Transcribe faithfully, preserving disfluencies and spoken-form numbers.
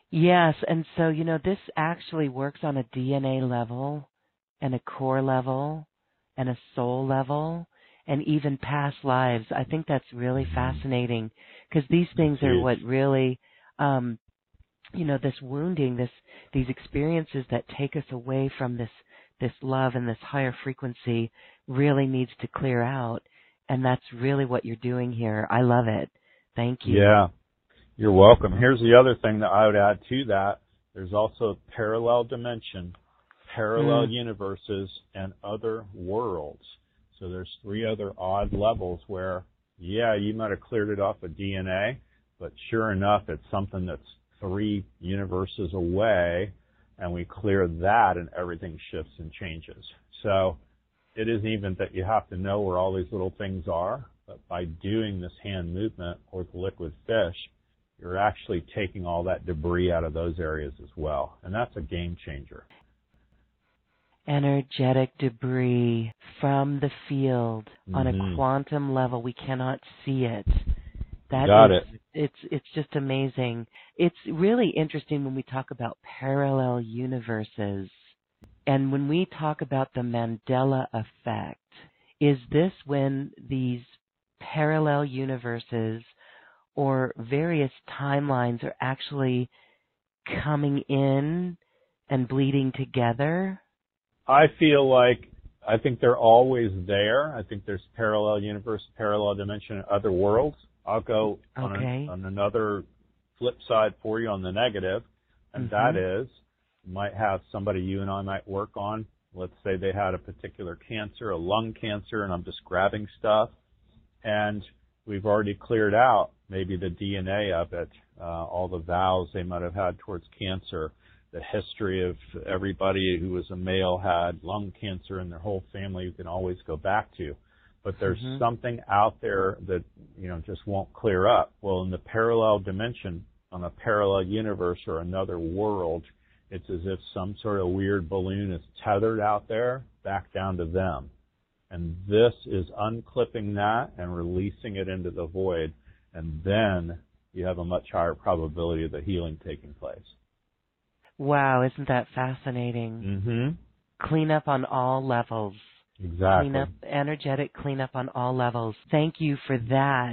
Yes, and so, you know, this actually works on a D N A level and a core level and a soul level and even past lives. I think that's really Mm-hmm. fascinating because these It's things are huge. what really, um, you know, this wounding, this these experiences that take us away from this this love and this higher frequency really needs to clear out. And that's really what you're doing here. I love it. Thank you. Yeah. You're welcome. Here's the other thing that I would add to that. There's also parallel dimension, parallel Mm. universes, and other worlds. So there's three other odd levels where, yeah, you might have cleared it off of D N A, but sure enough, it's something that's three universes away, and we clear that and everything shifts and changes. So it isn't even that you have to know where all these little things are, but by doing this hand movement or the liquid fish, you're actually taking all that debris out of those areas as well. And that's a game changer. Energetic debris from the field on a Mm-hmm. quantum level. We cannot see it. You That got is, it. it's, it's just amazing. It's really interesting when we talk about parallel universes. And when we talk about the Mandela effect, is this when these parallel universes or various timelines are actually coming in and bleeding together? I feel like I think they're always there. I think there's parallel universe, parallel dimension, and other worlds. I'll go on, an, Okay. on another flip side for you on the negative, and that Mhm. is you might have somebody you and I might work on. Let's say they had a particular cancer, a lung cancer, and I'm just grabbing stuff, and we've already cleared out maybe the D N A of it, uh, all the vows they might have had towards cancer, the history of everybody who was a male had lung cancer in their whole family you can always go back to. But there's Mhm. something out there that, you know, just won't clear up. Well, in the parallel dimension, on a parallel universe or another world, it's as if some sort of weird balloon is tethered out there back down to them. And this is unclipping that and releasing it into the void. And then you have a much higher probability of the healing taking place. Wow, isn't that fascinating? Mm-hmm. Cleanup on all levels. Exactly. Cleanup, energetic cleanup on all levels. Thank you for that.